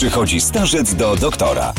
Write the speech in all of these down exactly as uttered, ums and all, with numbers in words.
Przychodzi starzec do doktora.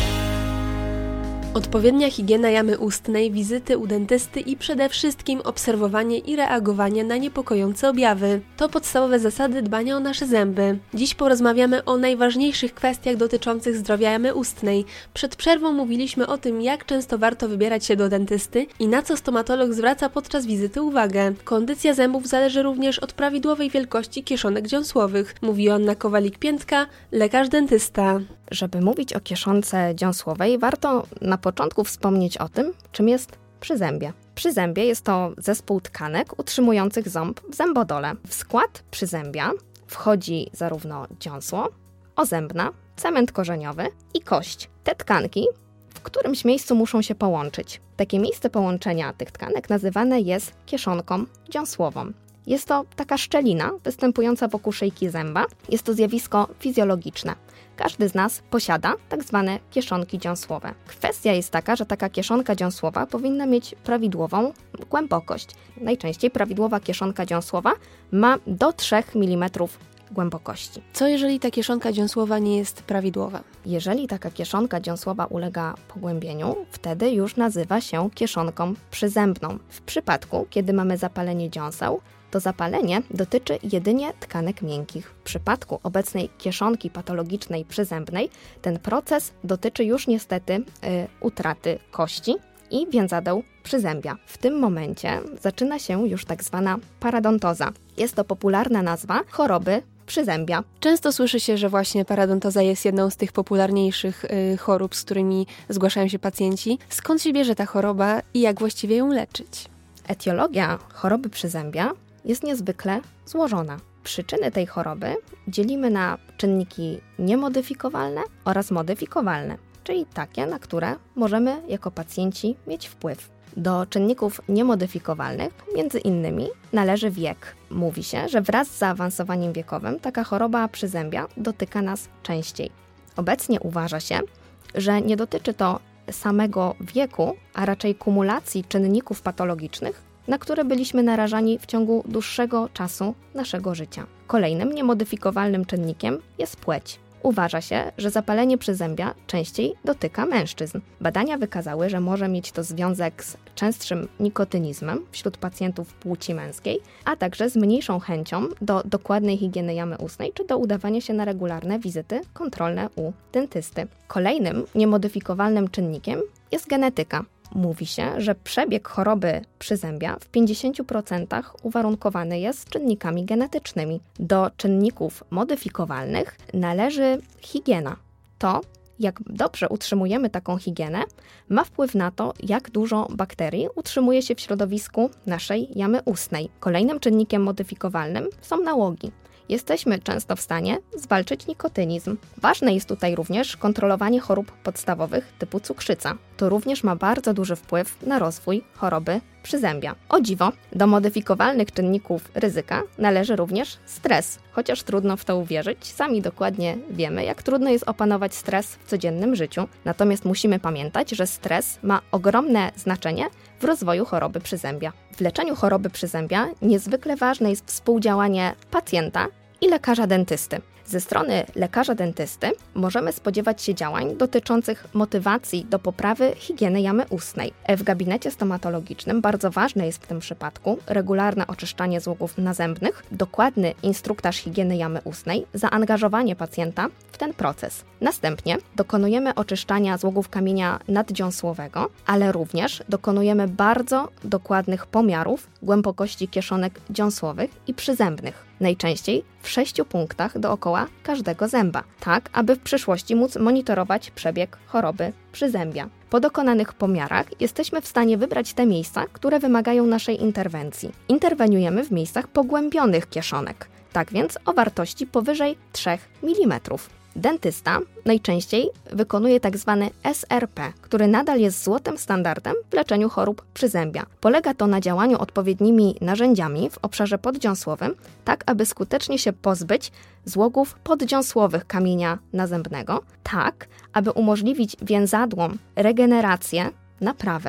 Odpowiednia higiena jamy ustnej, wizyty u dentysty i przede wszystkim obserwowanie i reagowanie na niepokojące objawy. To podstawowe zasady dbania o nasze zęby. Dziś porozmawiamy o najważniejszych kwestiach dotyczących zdrowia jamy ustnej. Przed przerwą mówiliśmy o tym, jak często warto wybierać się do dentysty i na co stomatolog zwraca podczas wizyty uwagę. Kondycja zębów zależy również od prawidłowej wielkości kieszonek dziąsłowych, mówi Joanna Kowalik-Piętka, lekarz dentysta. Żeby mówić o kieszonce dziąsłowej, warto na początku wspomnieć o tym, czym jest przyzębie. Przyzębie jest to zespół tkanek utrzymujących ząb w zębodole. W skład przyzębia wchodzi zarówno dziąsło, ozębna, cement korzeniowy i kość. Te tkanki w którymś miejscu muszą się połączyć. Takie miejsce połączenia tych tkanek nazywane jest kieszonką dziąsłową. Jest to taka szczelina występująca wokół szyjki zęba. Jest to zjawisko fizjologiczne. Każdy z nas posiada tak zwane kieszonki dziąsłowe. Kwestia jest taka, że taka kieszonka dziąsłowa powinna mieć prawidłową głębokość. Najczęściej prawidłowa kieszonka dziąsłowa ma do trzech milimetrów głębokości. Co jeżeli ta kieszonka dziąsłowa nie jest prawidłowa? Jeżeli taka kieszonka dziąsłowa ulega pogłębieniu, wtedy już nazywa się kieszonką przyzębną. W przypadku, kiedy mamy zapalenie dziąseł, to zapalenie dotyczy jedynie tkanek miękkich. W przypadku obecnej kieszonki patologicznej przyzębnej ten proces dotyczy już niestety y, utraty kości i więzadeł przyzębia. W tym momencie zaczyna się już tak zwana paradontoza. Jest to popularna nazwa choroby przyzębia. Często słyszy się, że właśnie paradontoza jest jedną z tych popularniejszych y, chorób, z którymi zgłaszają się pacjenci. Skąd się bierze ta choroba i jak właściwie ją leczyć? Etiologia choroby przyzębia jest niezwykle złożona. Przyczyny tej choroby dzielimy na czynniki niemodyfikowalne oraz modyfikowalne, czyli takie, na które możemy jako pacjenci mieć wpływ. Do czynników niemodyfikowalnych między innymi należy wiek. Mówi się, że wraz z zaawansowaniem wiekowym taka choroba przyzębia dotyka nas częściej. Obecnie uważa się, że nie dotyczy to samego wieku, a raczej kumulacji czynników patologicznych, na które byliśmy narażani w ciągu dłuższego czasu naszego życia. Kolejnym niemodyfikowalnym czynnikiem jest płeć. Uważa się, że zapalenie przyzębia częściej dotyka mężczyzn. Badania wykazały, że może mieć to związek z częstszym nikotynizmem wśród pacjentów płci męskiej, a także z mniejszą chęcią do dokładnej higieny jamy ustnej czy do udawania się na regularne wizyty kontrolne u dentysty. Kolejnym niemodyfikowalnym czynnikiem jest genetyka. Mówi się, że przebieg choroby przyzębia w pięćdziesięciu procentach uwarunkowany jest czynnikami genetycznymi. Do czynników modyfikowalnych należy higiena. To, jak dobrze utrzymujemy taką higienę, ma wpływ na to, jak dużo bakterii utrzymuje się w środowisku naszej jamy ustnej. Kolejnym czynnikiem modyfikowalnym są nałogi. Jesteśmy często w stanie zwalczyć nikotynizm. Ważne jest tutaj również kontrolowanie chorób podstawowych typu cukrzyca. To również ma bardzo duży wpływ na rozwój choroby przyzębia. O dziwo, do modyfikowalnych czynników ryzyka należy również stres. Chociaż trudno w to uwierzyć, sami dokładnie wiemy, jak trudno jest opanować stres w codziennym życiu. Natomiast musimy pamiętać, że stres ma ogromne znaczenie w rozwoju choroby przyzębia. W leczeniu choroby przyzębia niezwykle ważne jest współdziałanie pacjenta i lekarza dentysty. Ze strony lekarza dentysty możemy spodziewać się działań dotyczących motywacji do poprawy higieny jamy ustnej. W gabinecie stomatologicznym bardzo ważne jest w tym przypadku regularne oczyszczanie złogów nazębnych, dokładny instruktaż higieny jamy ustnej, zaangażowanie pacjenta w ten proces. Następnie dokonujemy oczyszczania złogów kamienia naddziąsłowego, ale również dokonujemy bardzo dokładnych pomiarów głębokości kieszonek dziąsłowych i przyzębnych. Najczęściej w sześciu punktach dookoła każdego zęba, tak aby w przyszłości móc monitorować przebieg choroby przyzębia. Po dokonanych pomiarach jesteśmy w stanie wybrać te miejsca, które wymagają naszej interwencji. Interweniujemy w miejscach pogłębionych kieszonek, tak więc o wartości powyżej trzech milimetrów. Dentysta najczęściej wykonuje tzw. S R P, który nadal jest złotym standardem w leczeniu chorób przyzębia. Polega to na działaniu odpowiednimi narzędziami w obszarze poddziąsłowym, tak aby skutecznie się pozbyć złogów poddziąsłowych kamienia nazębnego, tak aby umożliwić więzadłom regenerację, naprawę,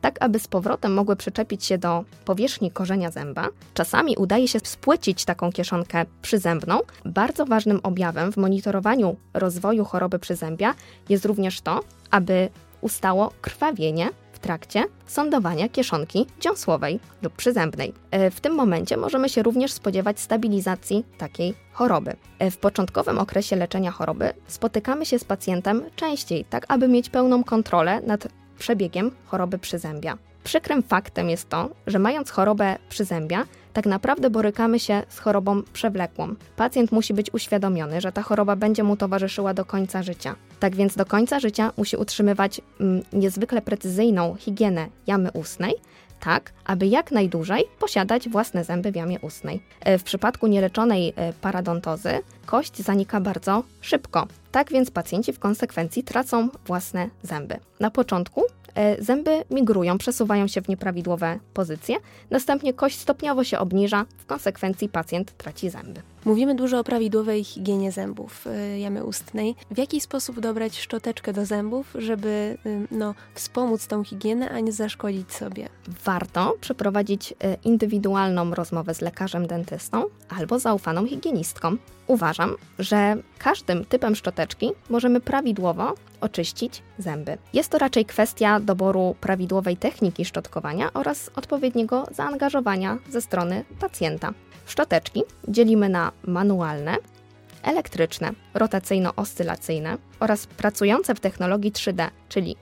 tak aby z powrotem mogły przyczepić się do powierzchni korzenia zęba. Czasami udaje się spłycić taką kieszonkę przyzębną. Bardzo ważnym objawem w monitorowaniu rozwoju choroby przyzębia jest również to, aby ustało krwawienie w trakcie sądowania kieszonki dziąsłowej lub przyzębnej. W tym momencie możemy się również spodziewać stabilizacji takiej choroby. W początkowym okresie leczenia choroby spotykamy się z pacjentem częściej, tak aby mieć pełną kontrolę nad przebiegiem choroby przyzębia. Przykrym faktem jest to, że mając chorobę przyzębia, tak naprawdę borykamy się z chorobą przewlekłą. Pacjent musi być uświadomiony, że ta choroba będzie mu towarzyszyła do końca życia. Tak więc do końca życia musi utrzymywać mm, niezwykle precyzyjną higienę jamy ustnej, tak, aby jak najdłużej posiadać własne zęby w jamie ustnej. W przypadku nieleczonej paradontozy kość zanika bardzo szybko. Tak więc pacjenci w konsekwencji tracą własne zęby. Na początku zęby migrują, przesuwają się w nieprawidłowe pozycje, następnie kość stopniowo się obniża, w konsekwencji pacjent traci zęby. Mówimy dużo o prawidłowej higienie zębów jamy ustnej. W jaki sposób dobrać szczoteczkę do zębów, żeby no, wspomóc tą higienę, a nie zaszkodzić sobie? Warto przeprowadzić indywidualną rozmowę z lekarzem dentystą albo zaufaną higienistką. Uważam, że każdym typem szczoteczki możemy prawidłowo oczyścić zęby. Jest to raczej kwestia doboru prawidłowej techniki szczotkowania oraz odpowiedniego zaangażowania ze strony pacjenta. Szczoteczki dzielimy na manualne, elektryczne, rotacyjno-oscylacyjne oraz pracujące w technologii trzy D, czyli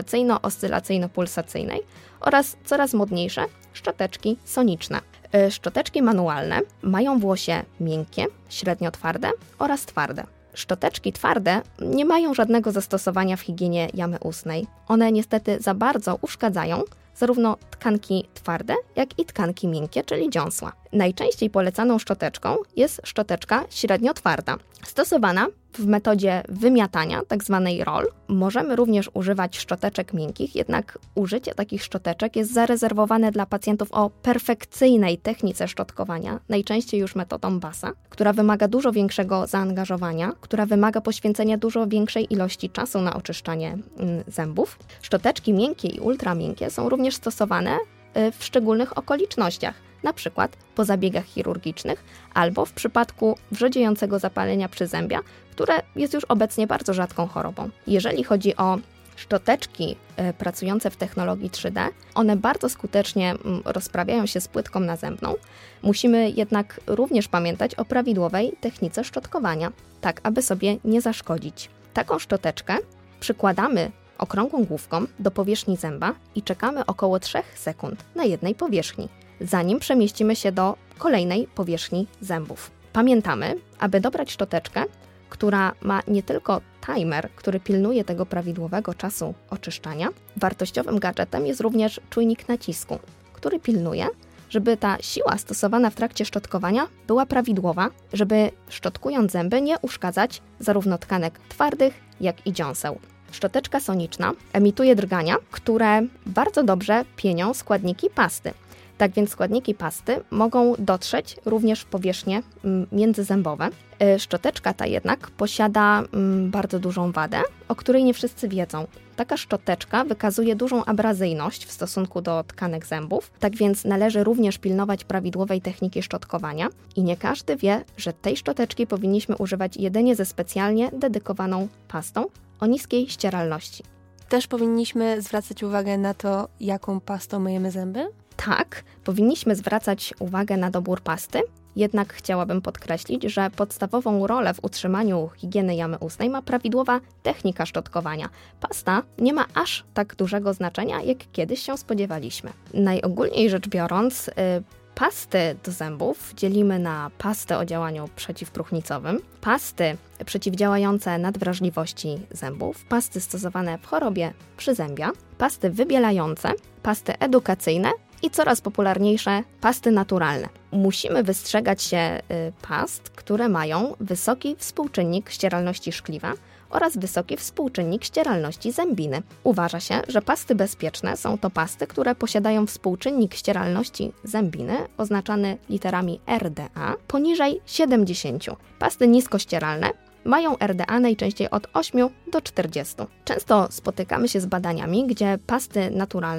rotacyjno-oscylacyjno-pulsacyjnej oraz coraz modniejsze szczoteczki soniczne. Szczoteczki manualne mają włosie miękkie, średnio twarde oraz twarde. Szczoteczki twarde nie mają żadnego zastosowania w higienie jamy ustnej. One niestety za bardzo uszkadzają zarówno tkanki twarde, jak i tkanki miękkie, czyli dziąsła. Najczęściej polecaną szczoteczką jest szczoteczka średnio twarda, stosowana w metodzie wymiatania, tzw. roll. Możemy również używać szczoteczek miękkich, jednak użycie takich szczoteczek jest zarezerwowane dla pacjentów o perfekcyjnej technice szczotkowania, najczęściej już metodą Bassa, która wymaga dużo większego zaangażowania, która wymaga poświęcenia dużo większej ilości czasu na oczyszczanie zębów. Szczoteczki miękkie i ultramiękkie są również stosowane w szczególnych okolicznościach, na przykład po zabiegach chirurgicznych albo w przypadku wrzodziejącego zapalenia przyzębia, które jest już obecnie bardzo rzadką chorobą. Jeżeli chodzi o szczoteczki y, pracujące w technologii trzy D, one bardzo skutecznie y, rozprawiają się z płytką nazębną. Musimy jednak również pamiętać o prawidłowej technice szczotkowania, tak aby sobie nie zaszkodzić. Taką szczoteczkę przykładamy okrągłą główką do powierzchni zęba i czekamy około trzy sekund na jednej powierzchni, zanim przemieścimy się do kolejnej powierzchni zębów. Pamiętamy, aby dobrać szczoteczkę, która ma nie tylko timer, który pilnuje tego prawidłowego czasu oczyszczania. Wartościowym gadżetem jest również czujnik nacisku, który pilnuje, żeby ta siła stosowana w trakcie szczotkowania była prawidłowa, żeby szczotkując zęby nie uszkadzać zarówno tkanek twardych, jak i dziąseł. Szczoteczka soniczna emituje drgania, które bardzo dobrze pienią składniki pasty. Tak więc składniki pasty mogą dotrzeć również w powierzchnie międzyzębowe. Szczoteczka ta jednak posiada bardzo dużą wadę, o której nie wszyscy wiedzą. Taka szczoteczka wykazuje dużą abrazyjność w stosunku do tkanek zębów, tak więc należy również pilnować prawidłowej techniki szczotkowania i nie każdy wie, że tej szczoteczki powinniśmy używać jedynie ze specjalnie dedykowaną pastą o niskiej ścieralności. Też powinniśmy zwracać uwagę na to, jaką pastą myjemy zęby? Tak, powinniśmy zwracać uwagę na dobór pasty, jednak chciałabym podkreślić, że podstawową rolę w utrzymaniu higieny jamy ustnej ma prawidłowa technika szczotkowania. Pasta nie ma aż tak dużego znaczenia, jak kiedyś się spodziewaliśmy. Najogólniej rzecz biorąc, yy, pasty do zębów dzielimy na pastę o działaniu przeciwpróchnicowym, pasty przeciwdziałające nadwrażliwości zębów, pasty stosowane w chorobie przyzębia, pasty wybielające, pasty edukacyjne i coraz popularniejsze pasty naturalne. Musimy wystrzegać się y, past, które mają wysoki współczynnik ścieralności szkliwa oraz wysoki współczynnik ścieralności zębiny. Uważa się, że pasty bezpieczne są to pasty, które posiadają współczynnik ścieralności zębiny oznaczany literami R D A poniżej siedemdziesiąt. Pasty niskościeralne mają R D A najczęściej od ośmiu do czterdziestu. Często spotykamy się z badaniami, gdzie pasty naturalne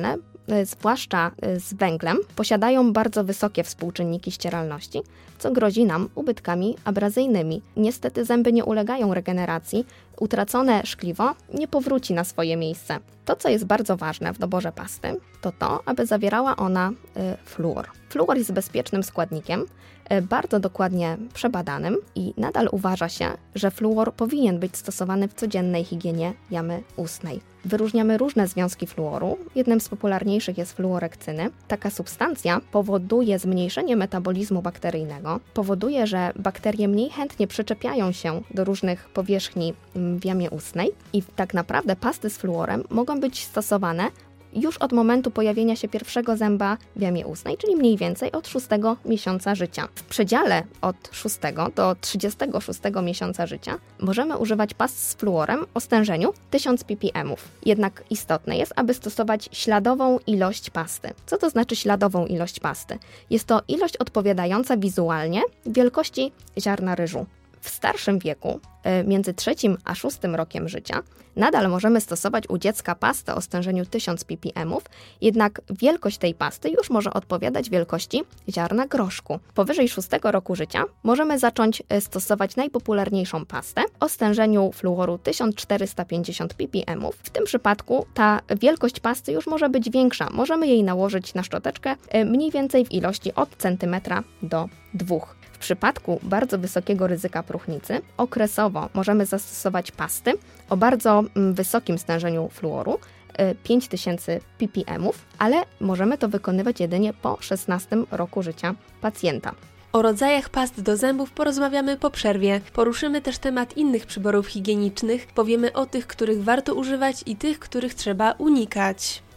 zwłaszcza z węglem, posiadają bardzo wysokie współczynniki ścieralności, co grozi nam ubytkami abrazyjnymi. Niestety zęby nie ulegają regeneracji, utracone szkliwo nie powróci na swoje miejsce. To, co jest bardzo ważne w doborze pasty, to to, aby zawierała ona y, fluor. Fluor jest bezpiecznym składnikiem, y, bardzo dokładnie przebadanym i nadal uważa się, że fluor powinien być stosowany w codziennej higienie jamy ustnej. Wyróżniamy różne związki fluoru. Jednym z popularniejszych jest fluorekcyny. Taka substancja powoduje zmniejszenie metabolizmu bakteryjnego, powoduje, że bakterie mniej chętnie przyczepiają się do różnych powierzchni w jamie ustnej i tak naprawdę pasty z fluorem mogą być stosowane już od momentu pojawienia się pierwszego zęba w jamie ustnej, czyli mniej więcej od szóstego miesiąca życia. W przedziale od szóstego do trzydziestego szóstego miesiąca życia możemy używać past z fluorem o stężeniu tysiąc ppm. Jednak istotne jest, aby stosować śladową ilość pasty. Co to znaczy śladową ilość pasty? Jest to ilość odpowiadająca wizualnie wielkości ziarna ryżu. W starszym wieku, między trzecim a szóstym rokiem życia, nadal możemy stosować u dziecka pastę o stężeniu tysiąc ppm, jednak wielkość tej pasty już może odpowiadać wielkości ziarna groszku. Powyżej szóstego roku życia możemy zacząć stosować najpopularniejszą pastę o stężeniu fluoru tysiąc czterysta pięćdziesiąt ppm. W tym przypadku ta wielkość pasty już może być większa. Możemy jej nałożyć na szczoteczkę mniej więcej w ilości od centymetra do dwóch. W przypadku bardzo wysokiego ryzyka próchnicy okresowo możemy zastosować pasty o bardzo wysokim stężeniu fluoru, pięć tysięcy ppm, ale możemy to wykonywać jedynie po szesnastym roku życia pacjenta. O rodzajach past do zębów porozmawiamy po przerwie. Poruszymy też temat innych przyborów higienicznych, powiemy o tych, których warto używać i tych, których trzeba unikać.